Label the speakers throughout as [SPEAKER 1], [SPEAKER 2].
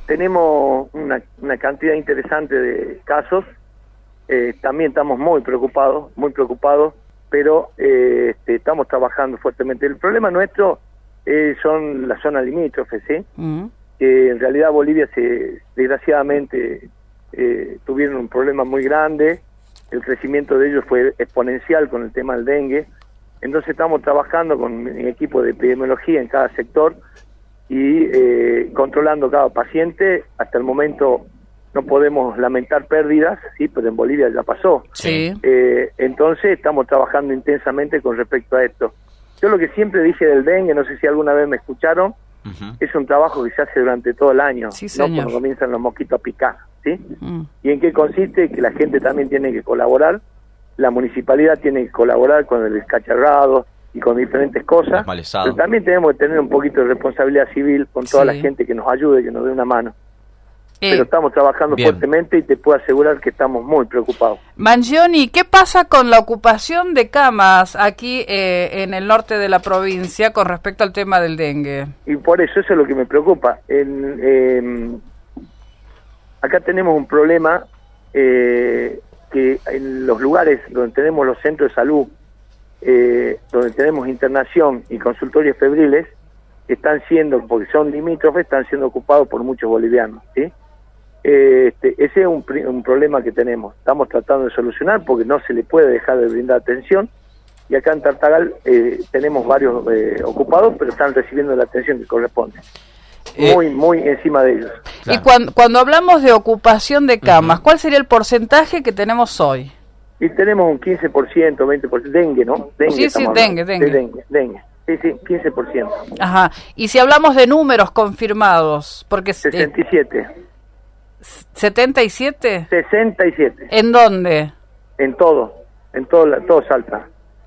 [SPEAKER 1] tenemos una cantidad interesante de casos. También estamos muy preocupados, pero estamos trabajando fuertemente. El problema nuestro son las zonas limítrofes, ¿sí? Que en realidad Bolivia desgraciadamente tuvieron un problema muy grande. El crecimiento de ellos fue exponencial con el tema del dengue. Entonces estamos trabajando con un equipo de epidemiología en cada sector y controlando cada paciente. Hasta el momento no podemos lamentar pérdidas, sí, pero en Bolivia ya pasó.
[SPEAKER 2] Sí.
[SPEAKER 1] Entonces estamos trabajando intensamente con respecto a esto. Yo lo que siempre dije del dengue, no sé si alguna vez me escucharon, es un trabajo que se hace durante todo el año,
[SPEAKER 2] sí,
[SPEAKER 1] no cuando comienzan los mosquitos a picar, ¿sí? ¿Y en qué consiste? Que la gente también tiene que colaborar, la municipalidad tiene que colaborar con el descacharrado y con diferentes cosas, pero también tenemos que tener un poquito de responsabilidad civil con toda la gente que nos ayude, que nos dé una mano. Pero estamos trabajando fuertemente y te puedo asegurar que estamos muy preocupados.
[SPEAKER 2] Mangioni, ¿qué pasa con la ocupación de camas aquí en el norte de la provincia con respecto al tema del dengue?
[SPEAKER 1] Y por eso es lo que me preocupa. Acá tenemos un problema que en los lugares donde tenemos los centros de salud, donde tenemos internación y consultorios febriles, están siendo, porque son limítrofes, están siendo ocupados por muchos bolivianos, ¿sí? Ese es un problema que tenemos. Estamos tratando de solucionar porque no se le puede dejar de brindar atención. Y acá en Tartagal tenemos varios ocupados, pero están recibiendo la atención que corresponde. Muy encima de ellos.
[SPEAKER 2] Claro. Y cuando hablamos de ocupación de camas, ¿cuál sería el porcentaje que tenemos hoy?
[SPEAKER 1] Y tenemos un 15%, 20%. Dengue, ¿no? Dengue,
[SPEAKER 2] sí, dengue.
[SPEAKER 1] Dengue. Sí, 15%.
[SPEAKER 2] Ajá. Y si hablamos de números confirmados, porque
[SPEAKER 1] 67.
[SPEAKER 2] ¿77?
[SPEAKER 1] 67.
[SPEAKER 2] ¿En dónde?
[SPEAKER 1] En todo Salta.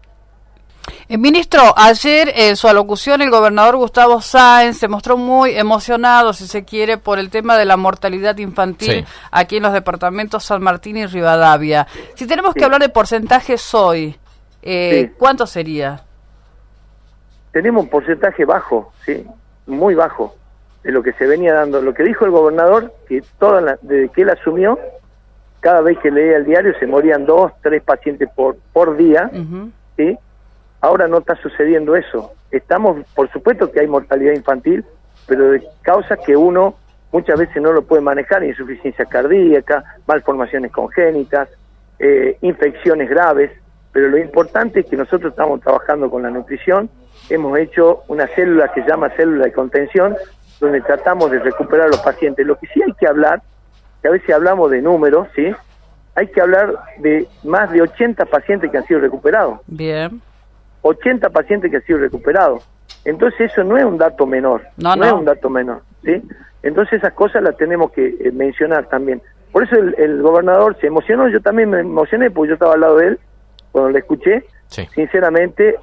[SPEAKER 2] Ministro, ayer en su alocución el gobernador Gustavo Sáenz se mostró muy emocionado, si se quiere, por el tema de la mortalidad infantil aquí en los departamentos San Martín y Rivadavia. Si tenemos que hablar de porcentajes hoy, ¿cuánto sería?
[SPEAKER 1] Tenemos un porcentaje bajo, sí, muy bajo, de lo que se venía dando. Lo que dijo el gobernador, que desde que él asumió, cada vez que leía el diario se morían 2, 3 pacientes por día, ¿sí? Ahora no está sucediendo eso. Por supuesto que hay mortalidad infantil, pero de causas que uno muchas veces no lo puede manejar: insuficiencia cardíaca, malformaciones congénitas, infecciones graves. Pero lo importante es que nosotros estamos trabajando con la nutrición. Hemos hecho una célula que se llama célula de contención, donde tratamos de recuperar a los pacientes. Lo que sí hay que hablar, que a veces hablamos de números, ¿sí? Hay que hablar de más de 80 pacientes que han sido recuperados.
[SPEAKER 2] Bien.
[SPEAKER 1] 80 pacientes que han sido recuperados. Entonces eso no es un dato menor. No es un dato menor, ¿sí? Entonces esas cosas las tenemos que mencionar también. Por eso el gobernador se emocionó, yo también me emocioné, porque yo estaba al lado de él cuando le escuché. Sí. Sinceramente,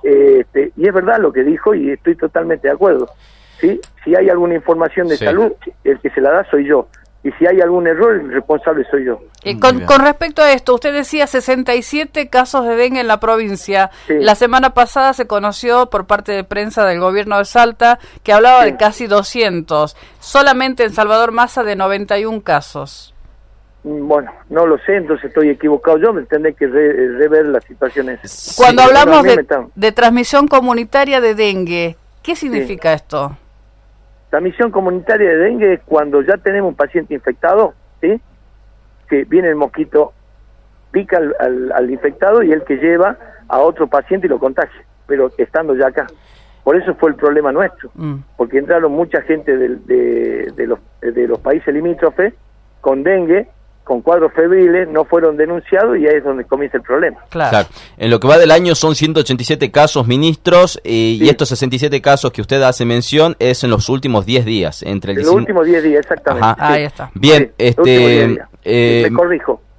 [SPEAKER 1] y es verdad lo que dijo y estoy totalmente de acuerdo, ¿sí? Si hay alguna información de salud, el que se la da soy yo, y si hay algún error, el responsable soy yo.
[SPEAKER 2] Con respecto a esto, usted decía 67 casos de dengue en la provincia. La semana pasada se conoció por parte de prensa del gobierno de Salta que hablaba de casi 200, solamente en Salvador Massa de 91 casos.
[SPEAKER 1] Bueno, no lo sé, entonces estoy equivocado yo, me tendré que rever las situaciones.
[SPEAKER 2] Cuando hablamos de transmisión comunitaria de dengue, ¿qué significa esto?
[SPEAKER 1] Transmisión comunitaria de dengue es cuando ya tenemos un paciente infectado, ¿sí? Que viene el mosquito, pica al infectado y el que lleva a otro paciente y lo contagia, pero estando ya acá. Por eso fue el problema nuestro, porque entraron mucha gente de los países limítrofes con dengue, con cuadros febriles, no fueron denunciados y ahí es donde comienza el problema.
[SPEAKER 3] Claro. En lo que va del año son 187 casos, ministros, y estos 67 casos que usted hace mención es en los últimos 10 días. Entre los últimos
[SPEAKER 1] 10 días, exactamente.
[SPEAKER 2] Ahí está.
[SPEAKER 3] Bien,
[SPEAKER 1] me corrijo.